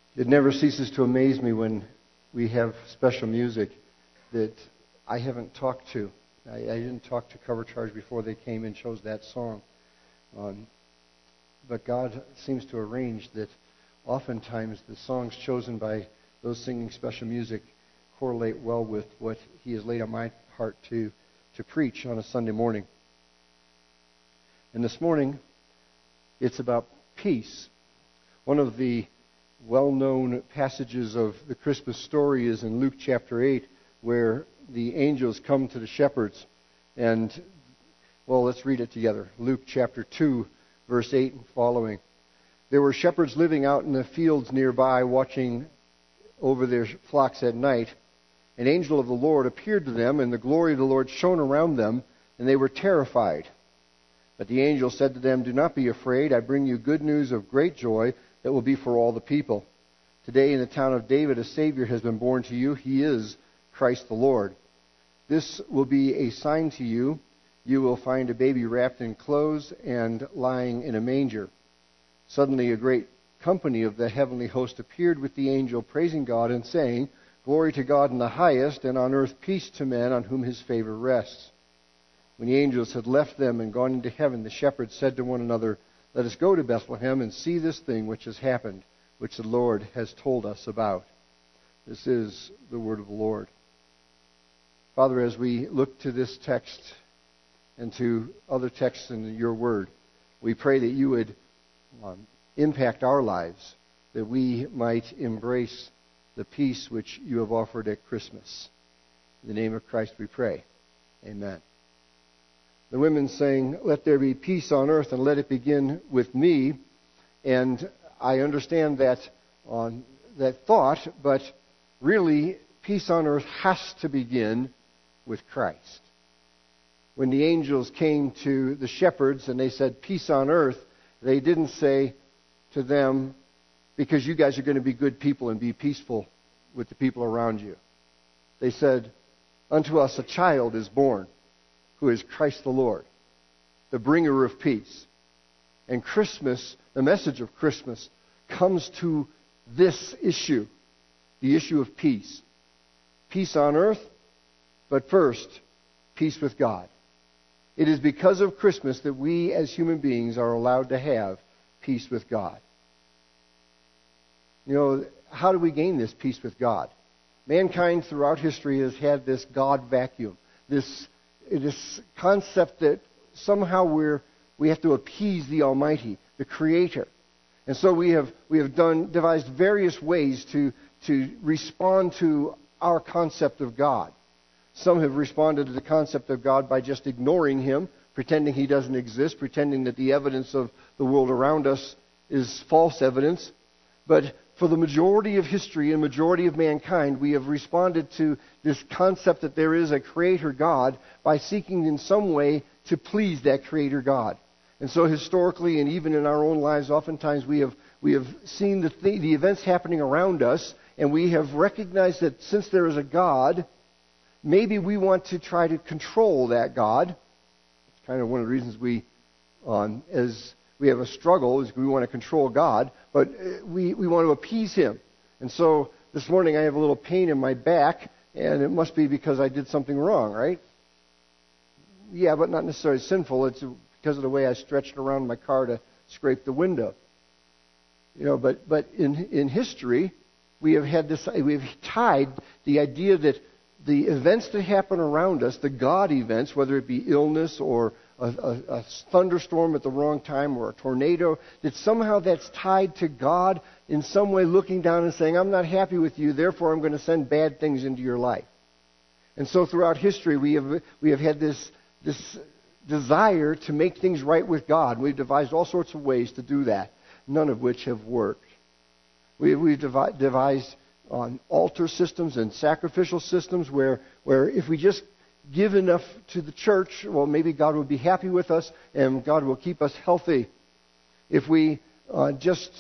It never ceases to amaze me when we have special music that I haven't talked to. I didn't talk to Cover Charge before they came and chose that song. But God seems to arrange that oftentimes the songs chosen by those singing special music correlate well with what He has laid on my heart to preach on a Sunday morning. And this morning, it's about peace. One of the well-known passages of the Christmas story is in Luke chapter 8, where the angels come to the shepherds. And, well, let's read it together. Luke chapter 2, verse 8 and following. There were shepherds living out in the fields nearby, watching over their flocks at night. An angel of the Lord appeared to them, and the glory of the Lord shone around them, and they were terrified. But the angel said to them, "Do not be afraid. I bring you good news of great joy that will be for all the people. Today in the town of David a Savior has been born to you. He is Christ the Lord. This will be a sign to you. You will find a baby wrapped in clothes and lying in a manger." Suddenly a great company of the heavenly host appeared with the angel, praising God and saying, "Glory to God in the highest, and on earth peace to men on whom His favor rests." When the angels had left them and gone into heaven, the shepherds said to one another, "Let us go to Bethlehem and see this thing which has happened, which the Lord has told us about." This is the word of the Lord. Father, as we look to this text and to other texts in your word, we pray that you would impact our lives, that we might embrace the peace which you have offered at Christmas. In the name of Christ we pray. Amen. The women sang, "Let there be peace on earth, and let it begin with me." And I understand that thought, but really, peace on earth has to begin with Christ. When the angels came to the shepherds and they said, "Peace on earth," they didn't say to them, "Because you guys are going to be good people and be peaceful with the people around you." They said, "Unto us a child is born, who is Christ the Lord, the bringer of peace." And Christmas, the message of Christmas, comes to this issue, the issue of peace. Peace on earth, but first, peace with God. It is because of Christmas that we as human beings are allowed to have peace with God. You know, how do we gain this peace with God? Mankind throughout history has had this God vacuum, this concept that somehow we have to appease the Almighty, the Creator. And so we have devised various ways to respond to our concept of God. Some have responded to the concept of God by just ignoring Him, pretending He doesn't exist, pretending that the evidence of the world around us is false evidence. But for the majority of history and majority of mankind, we have responded to this concept that there is a Creator God by seeking in some way to please that Creator God. And so historically and even in our own lives, oftentimes we have seen the events happening around us, and we have recognized that since there is a God, maybe we want to try to control that God. It's kind of one of the reasons as we have a struggle, is we want to control God, but we want to appease Him. And so this morning I have a little pain in my back, and it must be because I did something wrong, right? Yeah, but not necessarily sinful. It's because of the way I stretched around my car to scrape the window. You know, but in history, we've tied the idea that the events that happen around us, the God events, whether it be illness or a thunderstorm at the wrong time or a tornado, that somehow that's tied to God in some way looking down and saying, "I'm not happy with you, therefore I'm going to send bad things into your life." And so throughout history we have had this desire to make things right with God. We've devised all sorts of ways to do that, none of which have worked. We've devised on altar systems and sacrificial systems where if we just give enough to the church, well, maybe God will be happy with us and God will keep us healthy. If we just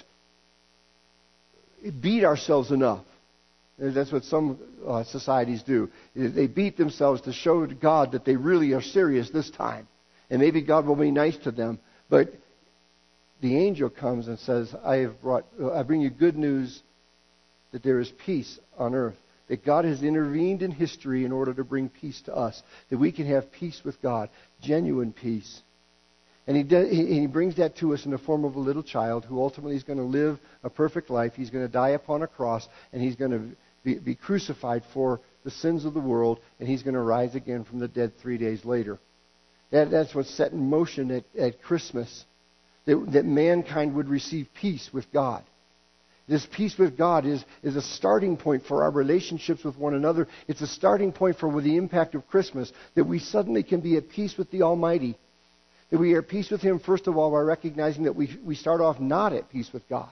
beat ourselves enough, that's what some societies do. They beat themselves to show to God that they really are serious this time. And maybe God will be nice to them. But the angel comes and says, I bring you good news that there is peace on earth. That God has intervened in history in order to bring peace to us. That we can have peace with God. Genuine peace. And he brings that to us in the form of a little child who ultimately is going to live a perfect life. He's going to die upon a cross, and he's going to be crucified for the sins of the world, and he's going to rise again from the dead 3 days later. That's what's set in motion at Christmas. That mankind would receive peace with God. This peace with God is a starting point for our relationships with one another. It's a starting point for the impact of Christmas, that we suddenly can be at peace with the Almighty. That we are at peace with Him, first of all, by recognizing that we start off not at peace with God.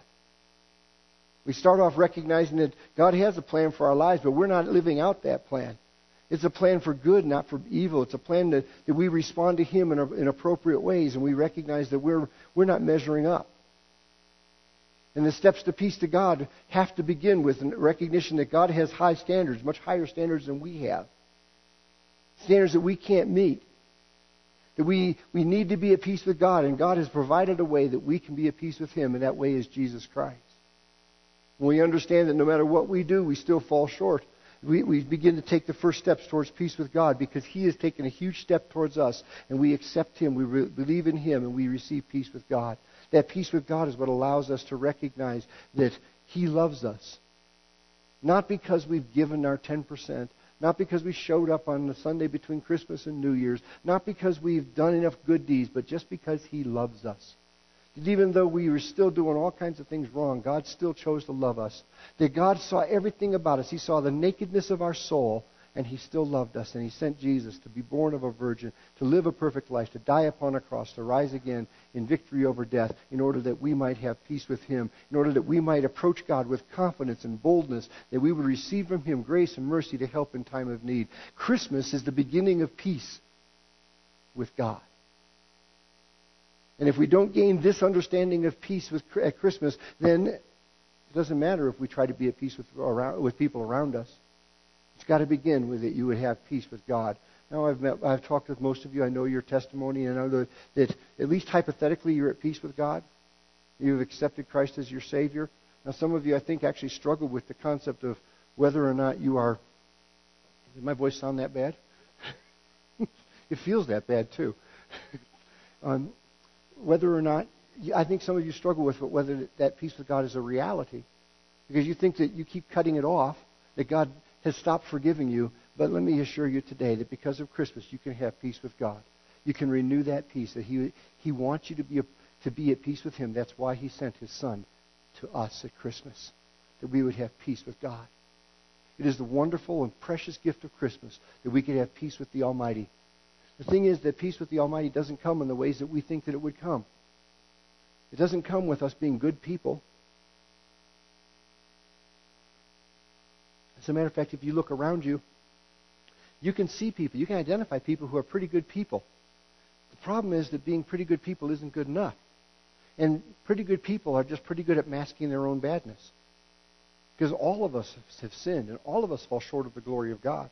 We start off recognizing that God has a plan for our lives, but we're not living out that plan. It's a plan for good, not for evil. It's a plan that we respond to Him in appropriate ways, and we recognize that we're not measuring up. And the steps to peace to God have to begin with a recognition that God has high standards, much higher standards than we have. Standards that we can't meet. That we need to be at peace with God, and God has provided a way that we can be at peace with Him, and that way is Jesus Christ. When we understand that no matter what we do, we still fall short, we begin to take the first steps towards peace with God, because He has taken a huge step towards us, and we accept Him, we believe in Him, and we receive peace with God. That peace with God is what allows us to recognize that He loves us. Not because we've given our 10%, not because we showed up on the Sunday between Christmas and New Year's, not because we've done enough good deeds, but just because He loves us. That even though we were still doing all kinds of things wrong, God still chose to love us. That God saw everything about us. He saw the nakedness of our soul, and He still loved us. And He sent Jesus to be born of a virgin, to live a perfect life, to die upon a cross, to rise again in victory over death, in order that we might have peace with Him, in order that we might approach God with confidence and boldness, that we would receive from Him grace and mercy to help in time of need. Christmas is the beginning of peace with God. And if we don't gain this understanding of peace at Christmas, then it doesn't matter if we try to be at peace with people around us. It's got to begin with that you would have peace with God. Now I've talked with most of you. I know your testimony, and I know that at least hypothetically you're at peace with God. You've accepted Christ as your Savior. Now some of you, I think, actually struggle with the concept of whether or not you are... Did my voice sound that bad? It feels that bad too. Whether or not... I think some of you struggle with whether that peace with God is a reality. Because you think that you keep cutting it off, that God has stopped forgiving you. But let me assure you today that because of Christmas, you can have peace with God. You can renew that peace. That He wants you to be at peace with Him. That's why He sent His Son to us at Christmas, that we would have peace with God. It is the wonderful and precious gift of Christmas that we could have peace with the Almighty. The thing is that peace with the Almighty doesn't come in the ways that we think that it would come. It doesn't come with us being good people. As a matter of fact, if you look around you, you can see people, you can identify people who are pretty good people. The problem is that being pretty good people isn't good enough. And pretty good people are just pretty good at masking their own badness. Because all of us have sinned, and all of us fall short of the glory of God.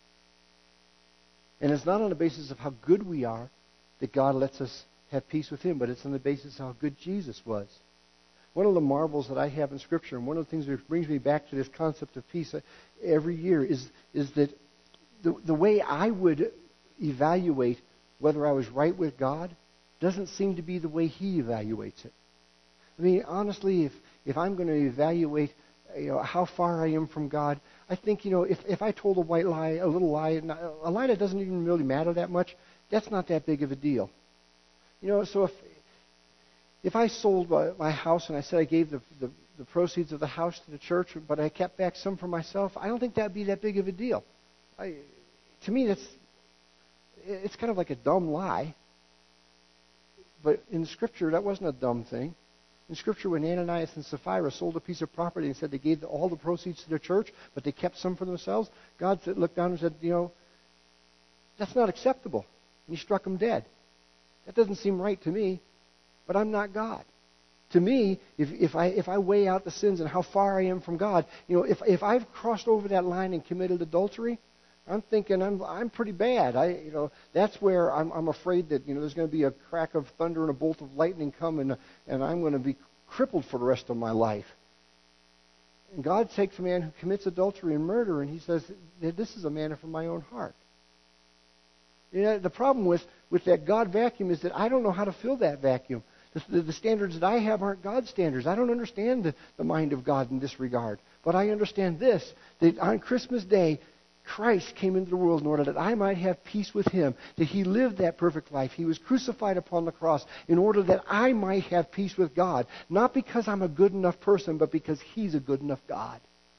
And it's not on the basis of how good we are that God lets us have peace with Him, but it's on the basis of how good Jesus was. One of the marvels that I have in Scripture, and one of the things that brings me back to this concept of peace every year, is that the way I would evaluate whether I was right with God doesn't seem to be the way He evaluates it. I mean, honestly, if I'm going to evaluate how far I am from God, I think, if I told a white lie, a little lie, a lie that doesn't even really matter that much, that's not that big of a deal. So if I sold my house and I said I gave the proceeds of the house to the church, but I kept back some for myself, I don't think that would be that big of a deal. To me, it's kind of like a dumb lie. But in Scripture, that wasn't a dumb thing. In Scripture, when Ananias and Sapphira sold a piece of property and said they gave all the proceeds to the church, but they kept some for themselves, God looked down and said, that's not acceptable. And He struck them dead. That doesn't seem right to me, but I'm not God. To me, if I weigh out the sins and how far I am from God, if I've crossed over that line and committed adultery, I'm thinking I'm pretty bad. That's where I'm afraid that there's going to be a crack of thunder and a bolt of lightning come, and I'm going to be crippled for the rest of my life. And God takes a man who commits adultery and murder, and he says, this is a man after my own heart. You know, the problem with that God vacuum is that I don't know how to fill that vacuum. The standards that I have aren't God's standards. I don't understand the mind of God in this regard. But I understand this, that on Christmas Day, Christ came into the world in order that I might have peace with Him, that He lived that perfect life. He was crucified upon the cross in order that I might have peace with God, not because I'm a good enough person, but because He's a good enough God.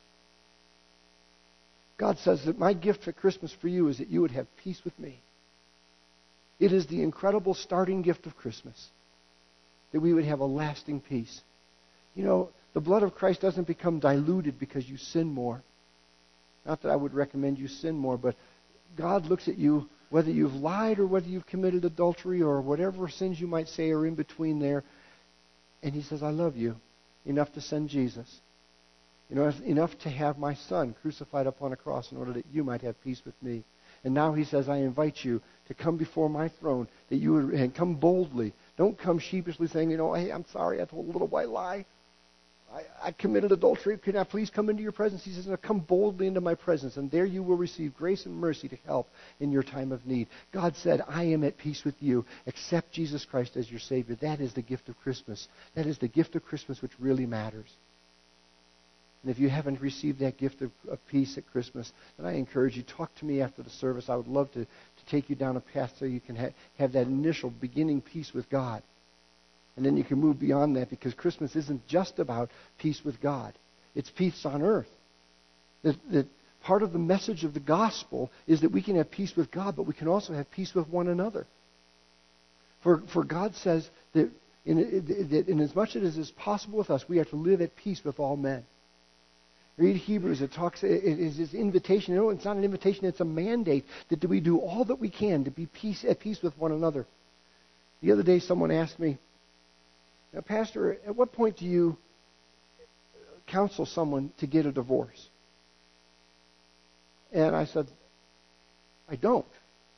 God says that my gift for Christmas for you is that you would have peace with me. It is the incredible starting gift of Christmas, that we would have a lasting peace. You know, the blood of Christ doesn't become diluted because you sin more. Not that I would recommend you sin more, but God looks at you, whether you've lied or whether you've committed adultery or whatever sins you might say are in between there, and He says, I love you enough to send Jesus. You know, enough to have my Son crucified upon a cross in order that you might have peace with me. And now He says, I invite you to come before my throne, that you would, and come boldly. Don't come sheepishly saying, you know, hey, I'm sorry, I told a little white lie. I committed adultery. Can I please come into your presence? He says, no, come boldly into my presence, and there you will receive grace and mercy to help in your time of need. God said, I am at peace with you. Accept Jesus Christ as your Savior. That is the gift of Christmas. That is the gift of Christmas which really matters. And if you haven't received that gift of peace at Christmas, then I encourage you, talk to me after the service. I would love to take you down a path so you can have that initial beginning peace with God. And then you can move beyond that, because Christmas isn't just about peace with God. It's peace on earth. That part of the message of the gospel is that we can have peace with God, but we can also have peace with one another. For God says that in as much as is possible with us, we are to live at peace with all men. Read Hebrews. It is this invitation. No, it's not an invitation. It's a mandate that we do all that we can to be at peace with one another. The other day, someone asked me, now, Pastor, at what point do you counsel someone to get a divorce? And I said, I don't.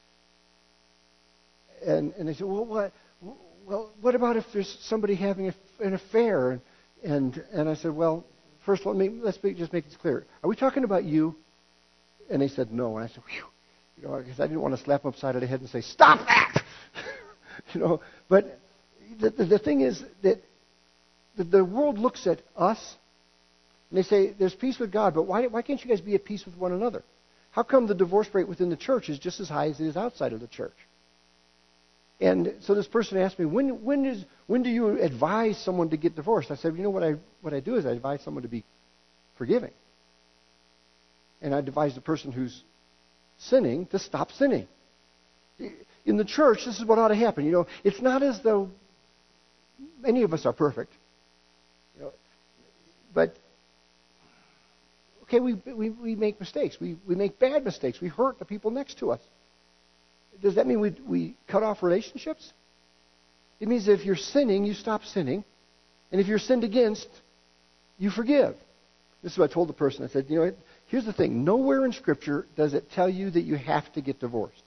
And they said, well, what about if there's somebody having an affair? And I said, well, first, let's just make this clear. Are we talking about you? And they said, no. And I said, whew. You know, because I didn't want to slap them upside the head and say, stop that! You know, but the thing is that the world looks at us and they say, there's peace with God, but why can't you guys be at peace with one another? How come the divorce rate within the church is just as high as it is outside of the church? And so this person asked me, when do you advise someone to get divorced? I said, you know what I do is I advise someone to be forgiving. And I advise the person who's sinning to stop sinning. In the church, this is what ought to happen. You know, it's not as though any of us are perfect. You know, but okay, we make mistakes. We make bad mistakes. We hurt the people next to us. Does that mean we cut off relationships? It means that if you're sinning, you stop sinning. And if you're sinned against, you forgive. This is what I told the person. I said, you know, here's the thing. Nowhere in Scripture does it tell you that you have to get divorced.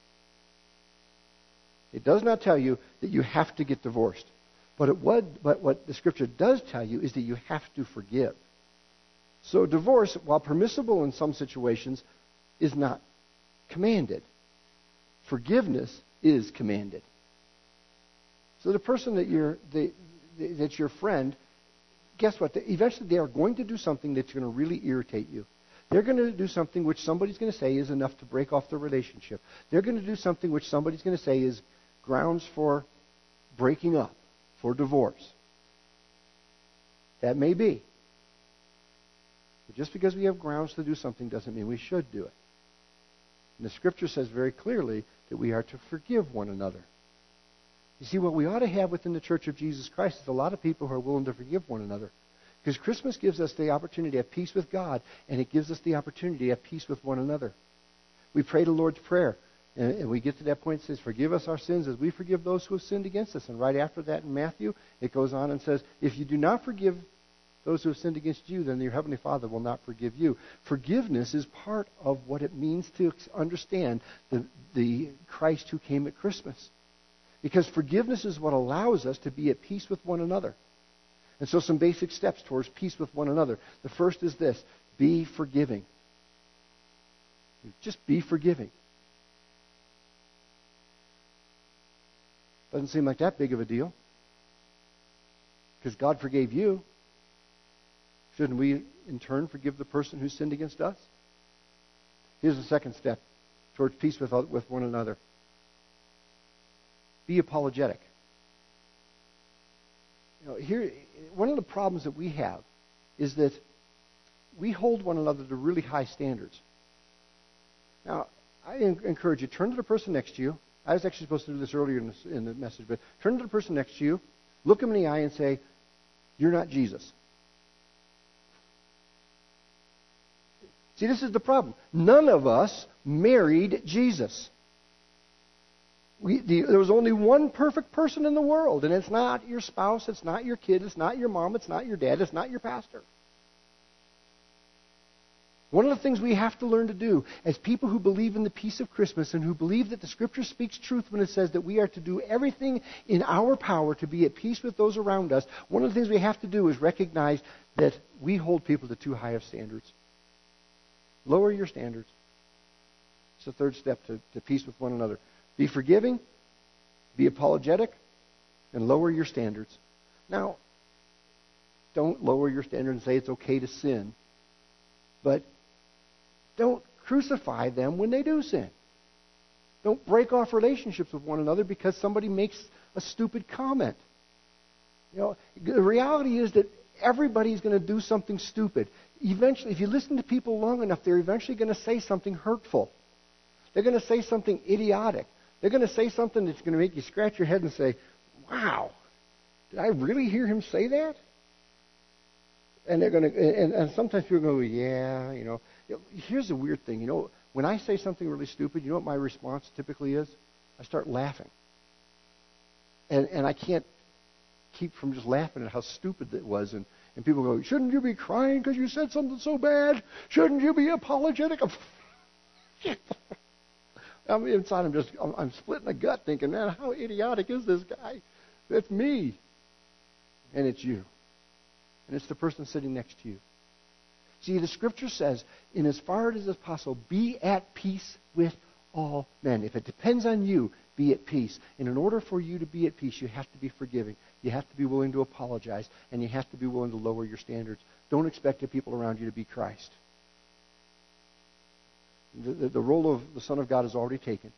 It does not tell you that you have to get divorced. But what the Scripture does tell you is that you have to forgive. So divorce, while permissible in some situations, is not commanded. Forgiveness is commanded. So the person that's your friend, guess what? Eventually they are going to do something that's going to really irritate you. They're going to do something which somebody's going to say is enough to break off the relationship. They're going to do something which somebody's going to say is grounds for breaking up, for divorce. That may be. But just because we have grounds to do something doesn't mean we should do it. And the Scripture says very clearly that we are to forgive one another. You see, what we ought to have within the Church of Jesus Christ is a lot of people who are willing to forgive one another. Because Christmas gives us the opportunity to have peace with God, and it gives us the opportunity to have peace with one another. We pray the Lord's Prayer, and we get to that point, it says, forgive us our sins as we forgive those who have sinned against us. And right after that in Matthew, it goes on and says, if you do not forgive those who have sinned against you, then your Heavenly Father will not forgive you. Forgiveness is part of what it means to understand the Christ who came at Christmas. Because forgiveness is what allows us to be at peace with one another. And so some basic steps towards peace with one another. The first is this: be forgiving. Just be forgiving. Doesn't seem like that big of a deal. Because God forgave you. Shouldn't we, in turn, forgive the person who sinned against us? Here's the second step towards peace with one another. Be apologetic. Here, one of the problems that we have is that we hold one another to really high standards. Now, I encourage you, turn to the person next to you. I was actually supposed to do this earlier in the message, but turn to the person next to you, look him in the eye and say, "You're not Jesus." See, this is the problem. None of us married Jesus. There was only one perfect person in the world, and it's not your spouse, it's not your kid, it's not your mom, it's not your dad, it's not your pastor. One of the things we have to learn to do as people who believe in the peace of Christmas and who believe that the Scripture speaks truth when it says that we are to do everything in our power to be at peace with those around us, one of the things we have to do is recognize that we hold people to too high of standards. Lower your standards. It's the third step to peace with one another. Be forgiving, be apologetic, and lower your standards. Now, don't lower your standards and say it's okay to sin, but don't crucify them when they do sin. Don't break off relationships with one another because somebody makes a stupid comment. The reality is that everybody's going to do something stupid. Eventually, if you listen to people long enough, they're eventually going to say something hurtful. They're going to say something idiotic. They're going to say something that's going to make you scratch your head and say, "Wow, did I really hear him say that?" And they're going to, and sometimes people go, "Yeah, Here's the weird thing, when I say something really stupid, you know what my response typically is? I start laughing. And I can't keep from just laughing at how stupid it was. And people go, "Shouldn't you be crying because you said something so bad? Shouldn't you be apologetic?" Inside I'm splitting a gut thinking, "Man, how idiotic is this guy?" That's me. And it's you. And it's the person sitting next to you. See, the Scripture says, in as far as is possible, be at peace with all men. If it depends on you, be at peace. And in order for you to be at peace, you have to be forgiving. You have to be willing to apologize. And you have to be willing to lower your standards. Don't expect the people around you to be Christ. The role of the Son of God is already taken.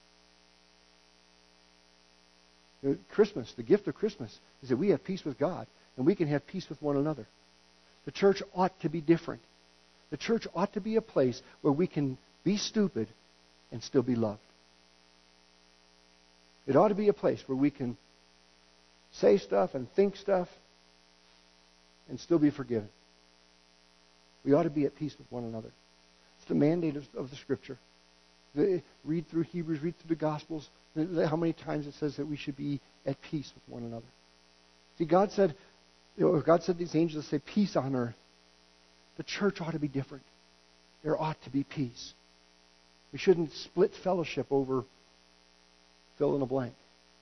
Christmas, the gift of Christmas, is that we have peace with God. And we can have peace with one another. The church ought to be different. The church ought to be a place where we can be stupid and still be loved. It ought to be a place where we can say stuff and think stuff and still be forgiven. We ought to be at peace with one another. It's the mandate of the Scripture. Read through Hebrews, read through the Gospels. How many times it says that we should be at peace with one another. See, God said these angels say peace on earth. The church ought to be different. There ought to be peace. We shouldn't split fellowship over fill in a blank.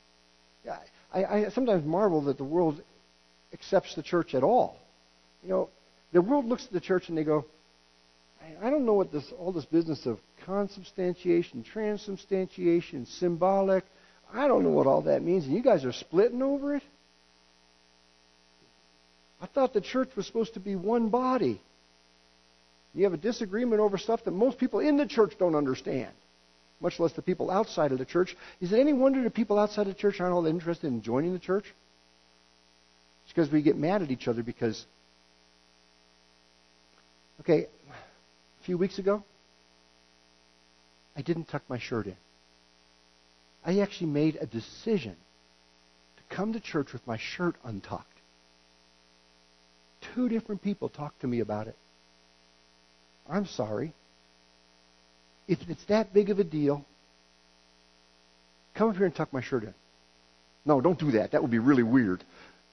I sometimes marvel that the world accepts the church at all. The world looks at the church and they go, "I don't know what all this business of consubstantiation, transubstantiation, symbolic, I don't know what all that means, and you guys are splitting over it? I thought the church was supposed to be one body. You have a disagreement over stuff that most people in the church don't understand, much less the people outside of the church. Is it any wonder that people outside the church aren't all that interested in joining the church? It's because we get mad at each other because, a few weeks ago, I didn't tuck my shirt in. I actually made a decision to come to church with my shirt untucked. 2 different people talked to me about it. I'm sorry. If it's that big of a deal, come up here and tuck my shirt in. No, don't do that. That would be really weird.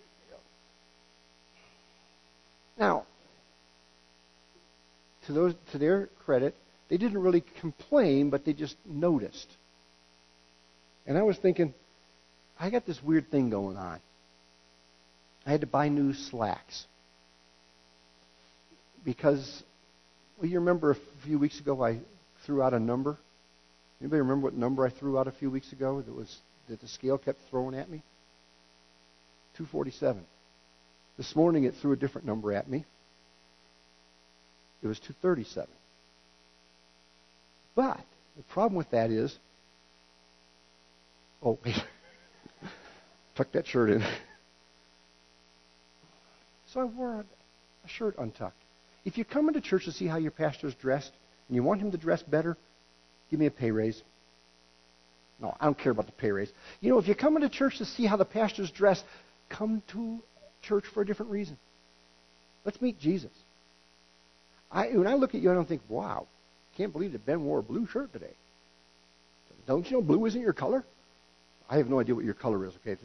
Now, to their credit, they didn't really complain, but they just noticed. And I was thinking, I got this weird thing going on. I had to buy new slacks. Because, well, you remember a few weeks ago I threw out a number? Anybody remember what number I threw out a few weeks ago that the scale kept throwing at me? 247. This morning it threw a different number at me. It was 237. But the problem with that is, oh, wait, tuck that shirt in. So I wore a shirt untucked. If you come into church to see how your pastor's dressed, and you want him to dress better, give me a pay raise. No, I don't care about the pay raise. You know, if you come into church to see how the pastor's dressed, come to church for a different reason. Let's meet Jesus. When I look at you, I don't think, wow, can't believe that Ben wore a blue shirt today. Don't you know blue isn't your color? I have no idea what your color is, okay?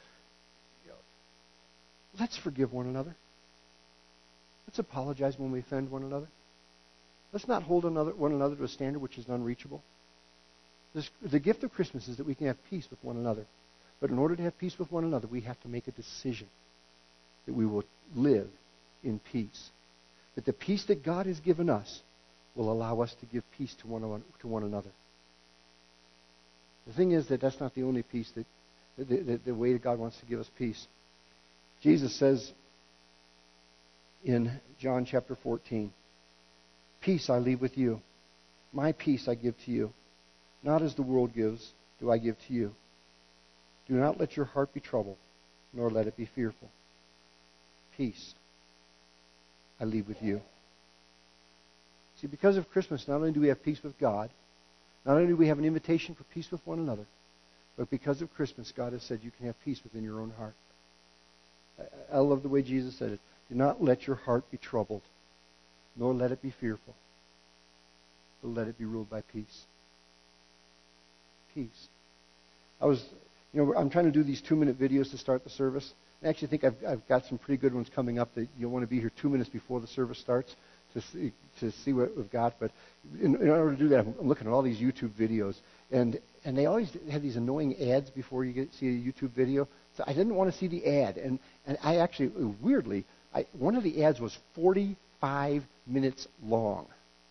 Let's forgive one another. Let's apologize when we offend one another. Let's not hold one another to a standard which is unreachable. The gift of Christmas is that we can have peace with one another. But in order to have peace with one another, we have to make a decision that we will live in peace. That the peace that God has given us will allow us to give peace to one another. The thing is that that's not the only peace the way that God wants to give us peace. Jesus says in John chapter 14, "Peace I leave with you. My peace I give to you. Not as the world gives, do I give to you. Do not let your heart be troubled, nor let it be fearful. Peace I leave with you." See, because of Christmas, not only do we have peace with God, not only do we have an invitation for peace with one another, but because of Christmas, God has said you can have peace within your own heart. I love the way Jesus said it. Do not let your heart be troubled, nor let it be fearful, but let it be ruled by peace. Peace. I'm trying to do these 2-minute videos to start the service. I actually think I've got some pretty good ones coming up that you'll want to be here 2 minutes before the service starts to see what we've got. But in order to do that, I'm looking at all these YouTube videos, and they always have these annoying ads before you see a YouTube video. So I didn't want to see the ad, and I actually, weirdly, one of the ads was 45 minutes long.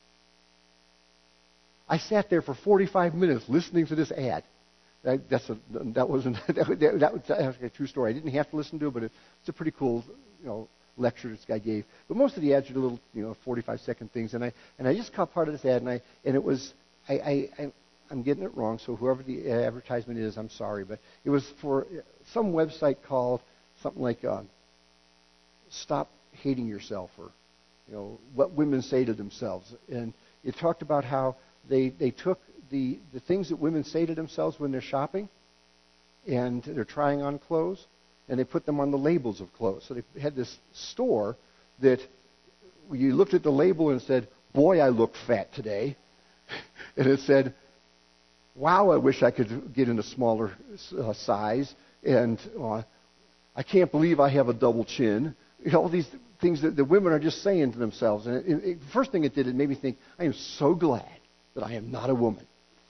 I sat there for 45 minutes listening to this ad. That was a true story. I didn't have to listen to it, but it's a pretty cool, lecture this guy gave. But most of the ads are little, 45-second things, and I just caught part of this ad, and it was I'm getting it wrong, so whoever the advertisement is, I'm sorry, but it was for some website called something like "Stop Hating Yourself," or what women say to themselves, and it talked about how they took the things that women say to themselves when they're shopping and they're trying on clothes, and they put them on the labels of clothes. So they had this store that you looked at the label and said, "Boy, I look fat today." And it said, "Wow, I wish I could get in a smaller size." And "I can't believe I have a double chin." All these things that the women are just saying to themselves. And the first thing it did, it made me think, I am so glad that I am not a woman.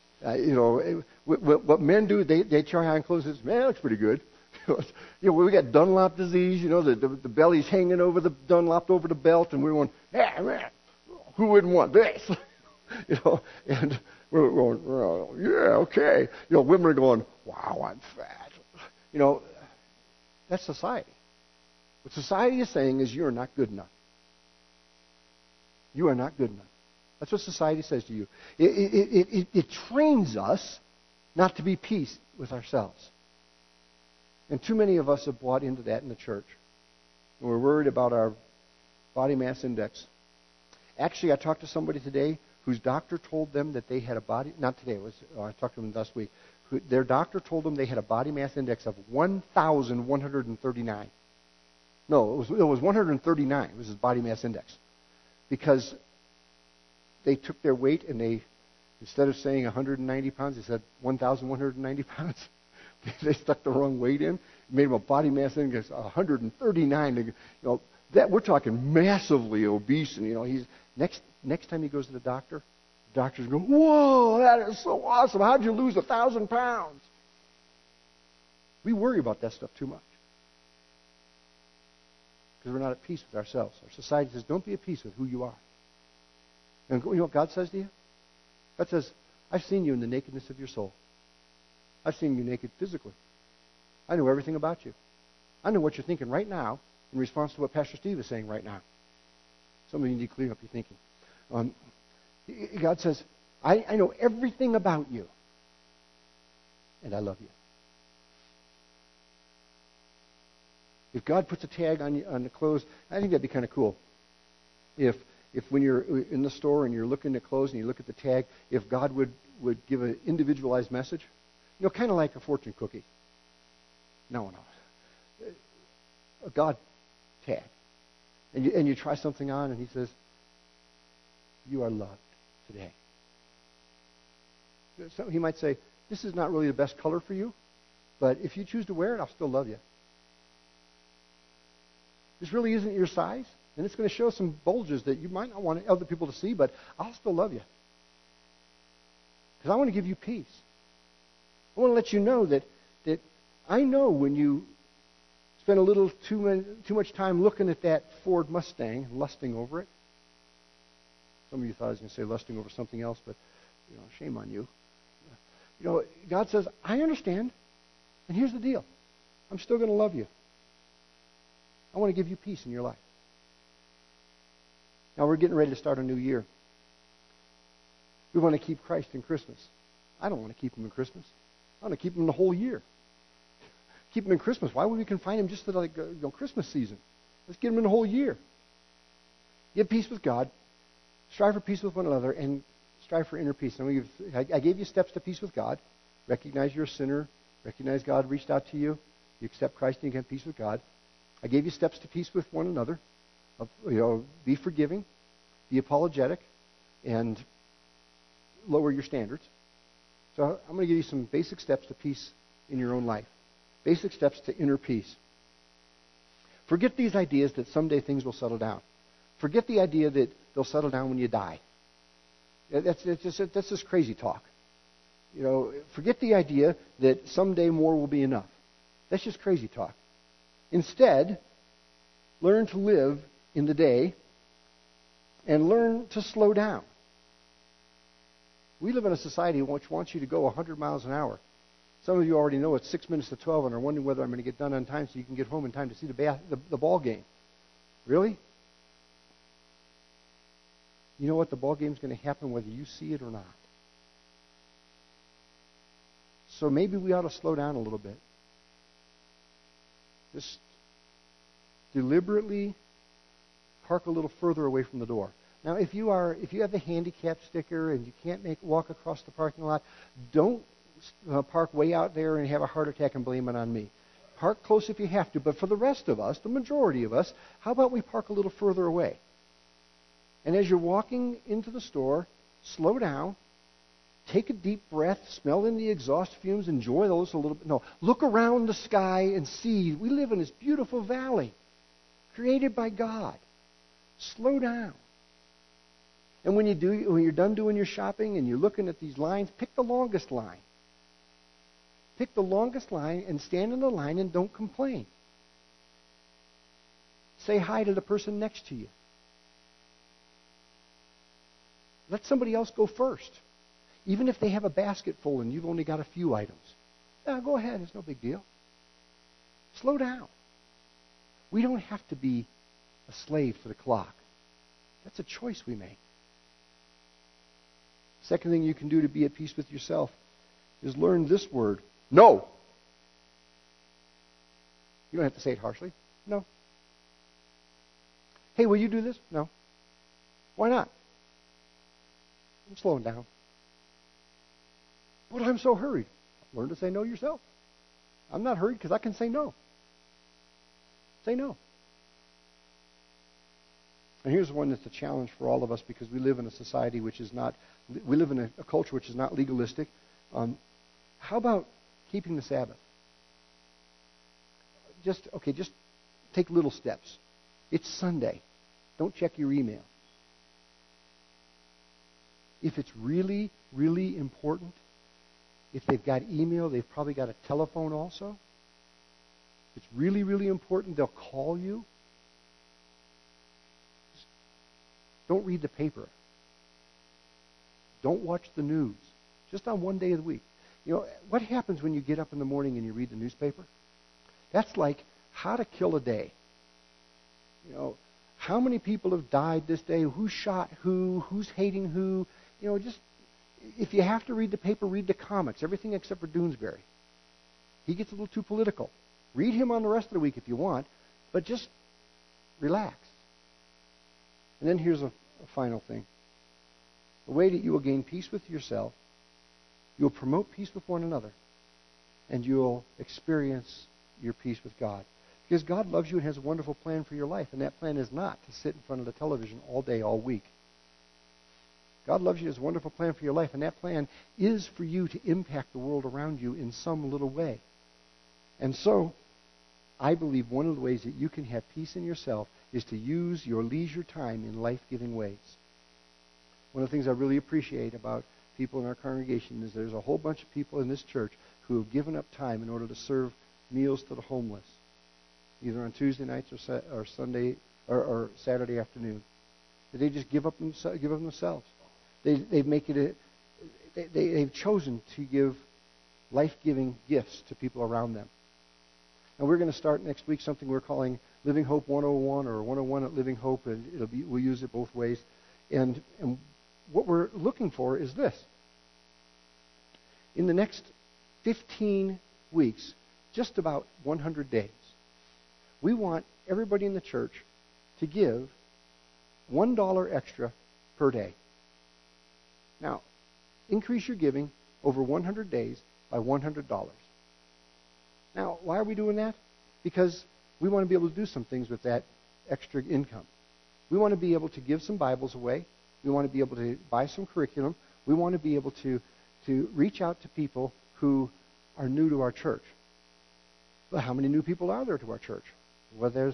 What men do, they try on clothes and say, "Man, that looks pretty good." We got Dunlop disease, the belly's hanging over Dunlop over the belt, and we're going, "Yeah, man, who wouldn't want this?" And we're going, "Oh, yeah, okay." Women are going, "Wow, I'm fat." That's society. What society is saying is you're not good enough. You are not good enough. That's what society says to you. It trains us not to be peace with ourselves. And too many of us have bought into that in the church. And we're worried about our body mass index. Actually, I talked to somebody today whose doctor told them that they had a body, not today, I talked to them last week. Their doctor told them they had a body mass index of 1,139. No, it was 139 was his body mass index. Because they took their weight and they, instead of saying 190 pounds, they said 1,190 pounds. They stuck the wrong weight in. It made him a body mass index of 139. That we're talking massively obese. And he's next time he goes to the doctor's going, "Whoa, that is so awesome! How'd you lose 1,000 pounds?" We worry about that stuff too much. because we're not at peace with ourselves. Our society says, don't be at peace with who you are. And you know what God says to you? God says, I've seen you in the nakedness of your soul. I've seen you naked physically. I know everything about you. I know what you're thinking right now in response to what Pastor Steve is saying right now. Some of you need to clear up your thinking. God says, I know everything about you. And I love you. If God puts a tag on the clothes, I think that'd be kind of cool. If when you're in the store and you're looking at clothes and you look at the tag, if God would give an individualized message, kind of like a fortune cookie. No. A God tag. And you try something on and he says, you are loved today. So he might say, this is not really the best color for you, but if you choose to wear it, I'll still love you. This really isn't your size, and it's going to show some bulges that you might not want other people to see, but I'll still love you. Because I want to give you peace. I want to let you know that I know when you spend a little too much time looking at that Ford Mustang and lusting over it. Some of you thought I was going to say lusting over something else, but shame on you. God says, I understand, and here's the deal. I'm still going to love you. I want to give you peace in your life. Now we're getting ready to start a new year. We want to keep Christ in Christmas. I don't want to keep him in Christmas. I want to keep him the whole year. Keep him in Christmas. Why would we confine him just to Christmas season? Let's get him in the whole year. Get peace with God. Strive for peace with one another, and strive for inner peace. I gave you steps to peace with God. Recognize you're a sinner. Recognize God reached out to you. You accept Christ and you get peace with God. I gave you steps to peace with one another. Be forgiving, be apologetic, and lower your standards. So I'm going to give you some basic steps to peace in your own life. Basic steps to inner peace. Forget these ideas that someday things will settle down. Forget the idea that they'll settle down when you die. That's just crazy talk. Forget the idea that someday more will be enough. That's just crazy talk. Instead, learn to live in the day and learn to slow down. We live in a society which wants you to go 100 miles an hour. Some of you already know it's 6 minutes to 12 and are wondering whether I'm going to get done on time so you can get home in time to see the ball game. Really? You know what? The ball game's going to happen whether you see it or not. So maybe we ought to slow down a little bit. Just deliberately park a little further away from the door. Now, if you have the handicap sticker and you can't walk across the parking lot, don't park way out there and have a heart attack and blame it on me. Park close if you have to, but for the rest of us, the majority of us, how about we park a little further away? And as you're walking into the store, slow down, take a deep breath, smell in the exhaust fumes, enjoy those a little bit. No, look around the sky and see we live in this beautiful valley created by God. Slow down. And when you're done doing your shopping and you're looking at these lines, pick the longest line. Pick the longest line and stand in the line and don't complain. Say hi to the person next to you. Let somebody else go first. Even if they have a basket full and you've only got a few items. Go ahead, it's no big deal. Slow down. We don't have to be a slave to the clock. That's a choice we make. Second thing you can do to be at peace with yourself is learn this word. No. You don't have to say it harshly. No. Hey, will you do this? No. Why not? I'm slowing down. But I'm so hurried. Learn to say no yourself. I'm not hurried because I can say no. Say no. And here's one that's a challenge for all of us because we live in a society which is not, we live in a culture which is not legalistic. How about keeping the Sabbath? Just take little steps. It's Sunday. Don't check your email. If it's really, really important, if they've got email, they've probably got a telephone also. If it's really, really important, they'll call you. Don't read the paper. Don't watch the news. Just on one day of the week. You know, what happens when you get up in the morning and you read the newspaper? That's like how to kill a day. You know, how many people have died this day? Who shot who? Who's hating who? You know, just, if you have to read the paper, read the comics. Everything except for Doonesbury. He gets a little too political. Read him on the rest of the week if you want, but just relax. And then here's a final thing. The way that you will gain peace with yourself, you will promote peace with one another, and you will experience your peace with God. Because God loves you and has a wonderful plan for your life, and that plan is not to sit in front of the television all day, all week. God loves you and has a wonderful plan for your life, and that plan is for you to impact the world around you in some little way. And so, I believe one of the ways that you can have peace in yourself is to use your leisure time in life-giving ways. One of the things I really appreciate about people in our congregation is there's a whole bunch of people in this church who have given up time in order to serve meals to the homeless, either on Tuesday nights or Sunday or Saturday afternoon. They just give up themselves. They've chosen to give life-giving gifts to people around them. And we're going to start next week something we're calling Living Hope 101 or 101 at Living Hope, and we'll use it both ways. And what we're looking for is this. In the next 15 weeks, just about 100 days, we want everybody in the church to give $1 extra per day. Now, increase your giving over 100 days by $100. Now, why are we doing that? Because we want to be able to do some things with that extra income. We want to be able to give some Bibles away. We want to be able to buy some curriculum. We want to be able to reach out to people who are new to our church. Well, how many new people are there to our church? Well, there's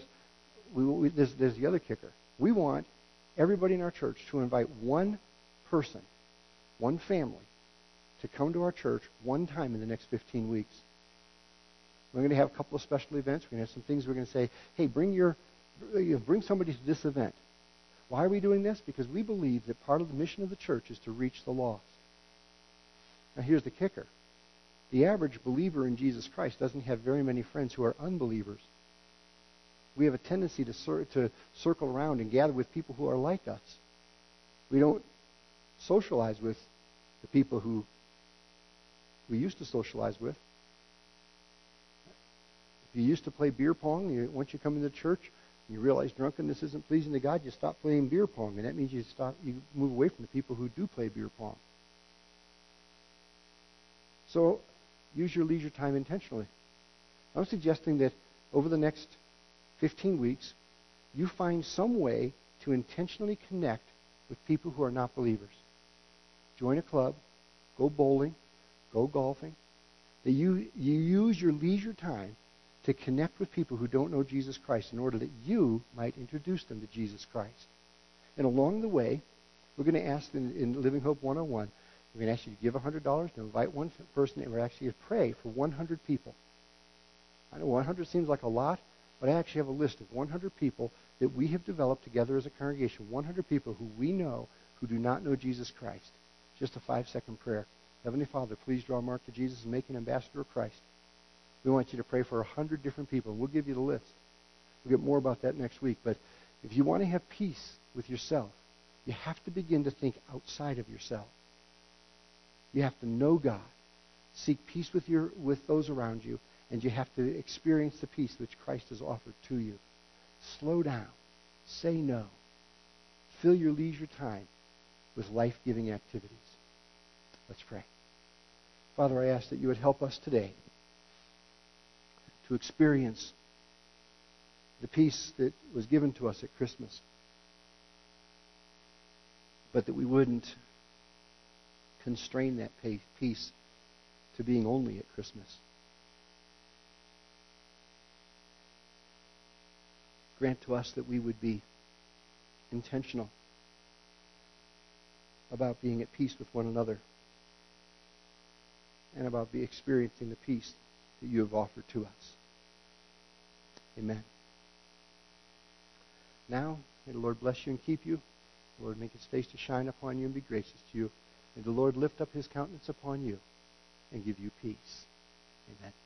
the other kicker. We want everybody in our church to invite one person, one family, to come to our church one time in the next 15 weeks. We're going to have a couple of special events. We're going to have some things we're going to say, hey, bring somebody to this event. Why are we doing this? Because we believe that part of the mission of the church is to reach the lost. Now here's the kicker. The average believer in Jesus Christ doesn't have very many friends who are unbelievers. We have a tendency to circle around and gather with people who are like us. We don't socialize with the people who we used to socialize with. If you used to play beer pong, once you come into church and you realize drunkenness isn't pleasing to God, you stop playing beer pong, and that means you move away from the people who do play beer pong. So, use your leisure time intentionally. I'm suggesting that over the next 15 weeks, you find some way to intentionally connect with people who are not believers. Join a club, go bowling, go golfing. That you use your leisure time to connect with people who don't know Jesus Christ in order that you might introduce them to Jesus Christ. And along the way, we're going to ask in Living Hope 101, we're going to ask you to give $100 to invite one person, and we're actually going to pray for 100 people. I know 100 seems like a lot, but I actually have a list of 100 people that we have developed together as a congregation, 100 people who we know who do not know Jesus Christ. Just a 5-second prayer. Heavenly Father, please draw Mark to Jesus and make an ambassador of Christ. We want you to pray for 100 different people, and we'll give you the list. We'll get more about that next week. But if you want to have peace with yourself, you have to begin to think outside of yourself. You have to know God, seek peace with those around you, and you have to experience the peace which Christ has offered to you. Slow down. Say no. Fill your leisure time with life-giving activities. Let's pray. Father, I ask that you would help us today to experience the peace that was given to us at Christmas, but that we wouldn't constrain that peace to being only at Christmas. Grant to us that we would be intentional about being at peace with one another and about experiencing the peace that you have offered to us. Amen. Now, may the Lord bless you and keep you. The Lord make his face to shine upon you and be gracious to you. May the Lord lift up his countenance upon you and give you peace. Amen.